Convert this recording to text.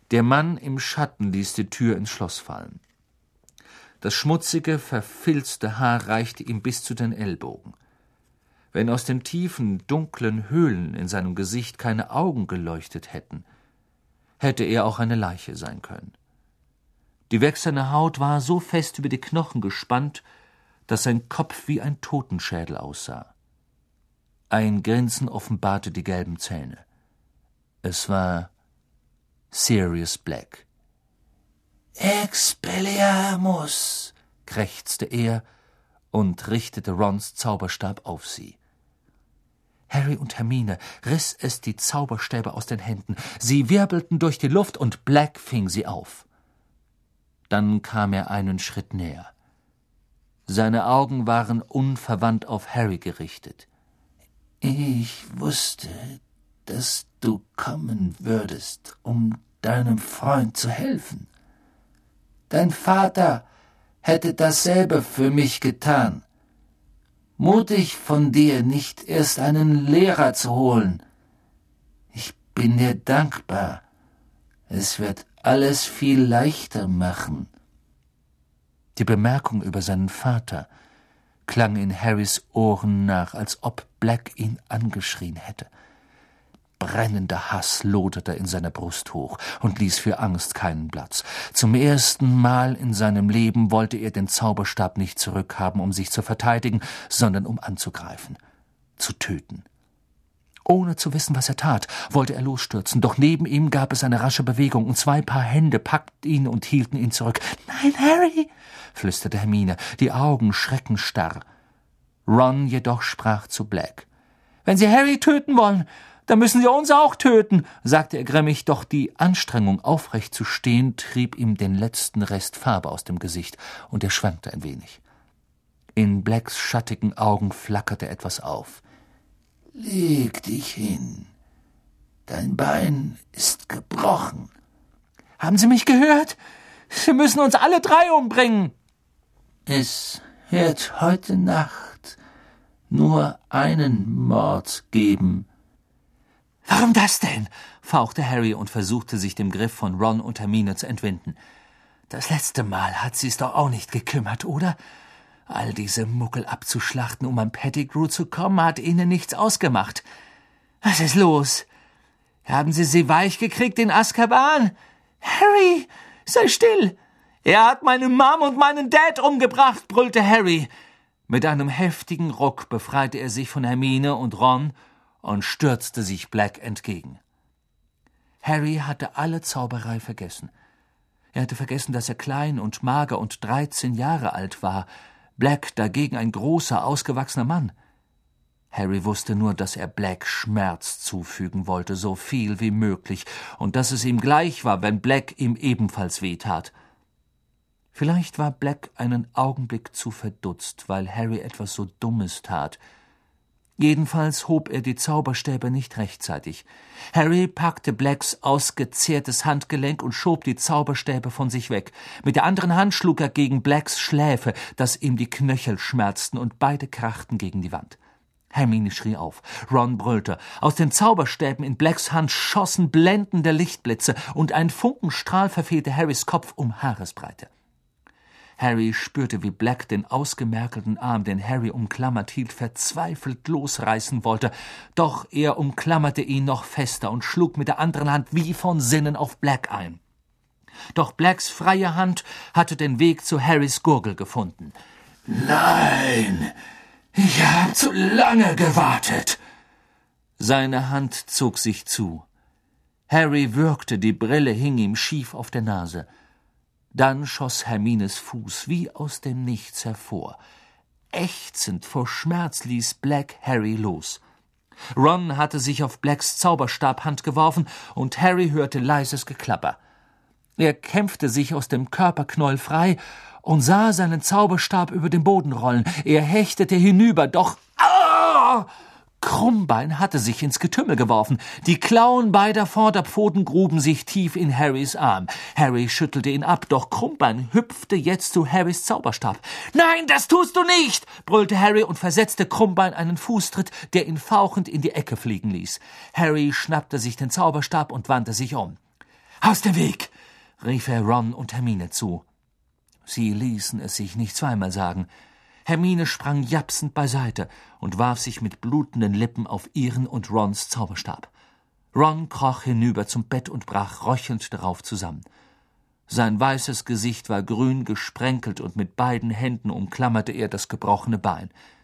Der Mann im Schatten ließ die Tür ins Schloss fallen. Das schmutzige, verfilzte Haar reichte ihm bis zu den Ellbogen. Wenn aus den tiefen, dunklen Höhlen in seinem Gesicht keine Augen geleuchtet hätten, hätte er auch eine Leiche sein können. Die wächserne Haut war so fest über die Knochen gespannt, dass sein Kopf wie ein Totenschädel aussah. Ein Grinsen offenbarte die gelben Zähne. Es war Sirius Black. »Expelliarmus«, krächzte er und richtete Rons Zauberstab auf sie. Harry und Hermine riss es die Zauberstäbe aus den Händen. Sie wirbelten durch die Luft und Black fing sie auf. Dann kam er einen Schritt näher. Seine Augen waren unverwandt auf Harry gerichtet. »Ich wusste, dass du kommen würdest, um deinem Freund zu helfen. Dein Vater hätte dasselbe für mich getan. Mutig von dir, nicht erst einen Lehrer zu holen. Ich bin dir dankbar. Es wird alles viel leichter machen.« Die Bemerkung über seinen Vater klang in Harrys Ohren nach, als ob Black ihn angeschrien hätte. Brennender Hass loderte in seiner Brust hoch und ließ für Angst keinen Platz. Zum ersten Mal in seinem Leben wollte er den Zauberstab nicht zurückhaben, um sich zu verteidigen, sondern um anzugreifen, zu töten. Ohne zu wissen, was er tat, wollte er losstürzen, doch neben ihm gab es eine rasche Bewegung und 2 Paar Hände packten ihn und hielten ihn zurück. »Nein, Harry«, flüsterte Hermine, die Augen schreckenstarr. Ron jedoch sprach zu Black. »Wenn Sie Harry töten wollen, dann müssen Sie uns auch töten«, sagte er grimmig, doch die Anstrengung, aufrecht zu stehen, trieb ihm den letzten Rest Farbe aus dem Gesicht, und er schwankte ein wenig. In Blacks schattigen Augen flackerte etwas auf. »Leg dich hin. Dein Bein ist gebrochen.« »Haben Sie mich gehört? Sie müssen uns alle 3 umbringen.« »Es wird heute Nacht nur einen Mord geben.« »Warum das denn?« fauchte Harry und versuchte, sich dem Griff von Ron und Hermine zu entwinden. »Das letzte Mal hat sie's doch auch nicht gekümmert, oder? All diese Muggel abzuschlachten, um an Pettigrew zu kommen, hat ihnen nichts ausgemacht. Was ist los? Haben sie weich gekriegt in Azkaban? Harry, sei still! Er hat meine Mom und meinen Dad umgebracht«, brüllte Harry. Mit einem heftigen Ruck befreite er sich von Hermine und Ron und stürzte sich Black entgegen. Harry hatte alle Zauberei vergessen. Er hatte vergessen, dass er klein und mager und 13 Jahre alt war, Black dagegen ein großer, ausgewachsener Mann. Harry wusste nur, dass er Black Schmerz zufügen wollte, so viel wie möglich, und dass es ihm gleich war, wenn Black ihm ebenfalls wehtat. Vielleicht war Black einen Augenblick zu verdutzt, weil Harry etwas so Dummes tat. Jedenfalls hob er die Zauberstäbe nicht rechtzeitig. Harry packte Blacks ausgezehrtes Handgelenk und schob die Zauberstäbe von sich weg. Mit der anderen Hand schlug er gegen Blacks Schläfe, dass ihm die Knöchel schmerzten, und beide krachten gegen die Wand. Hermine schrie auf. Ron brüllte. Aus den Zauberstäben in Blacks Hand schossen blendende Lichtblitze, und ein Funkenstrahl verfehlte Harrys Kopf um Haaresbreite. Harry spürte, wie Black den ausgemerkelten Arm, den Harry umklammert hielt, verzweifelt losreißen wollte, doch er umklammerte ihn noch fester und schlug mit der anderen Hand wie von Sinnen auf Black ein. Doch Blacks freie Hand hatte den Weg zu Harrys Gurgel gefunden. »Nein, ich habe zu lange gewartet!« Seine Hand zog sich zu. Harry würgte, die Brille hing ihm schief auf der Nase. Dann schoss Hermines Fuß wie aus dem Nichts hervor. Ächzend vor Schmerz ließ Black Harry los. Ron hatte sich auf Blacks Zauberstabhand geworfen, und Harry hörte leises Geklapper. Er kämpfte sich aus dem Körperknäuel frei und sah seinen Zauberstab über den Boden rollen. Er hechtete hinüber, doch Krummbein hatte sich ins Getümmel geworfen. Die Klauen beider Vorderpfoten gruben sich tief in Harrys Arm. Harry schüttelte ihn ab, doch Krummbein hüpfte jetzt zu Harrys Zauberstab. »Nein, das tust du nicht!« brüllte Harry und versetzte Krummbein einen Fußtritt, der ihn fauchend in die Ecke fliegen ließ. Harry schnappte sich den Zauberstab und wandte sich um. Aus dem Weg!« rief er Ron und Hermine zu. Sie ließen es sich nicht zweimal sagen. Hermine sprang japsend beiseite und warf sich mit blutenden Lippen auf ihren und Rons Zauberstab. Ron kroch hinüber zum Bett und brach röchelnd darauf zusammen. Sein weißes Gesicht war grün gesprenkelt und mit beiden Händen umklammerte er das gebrochene Bein.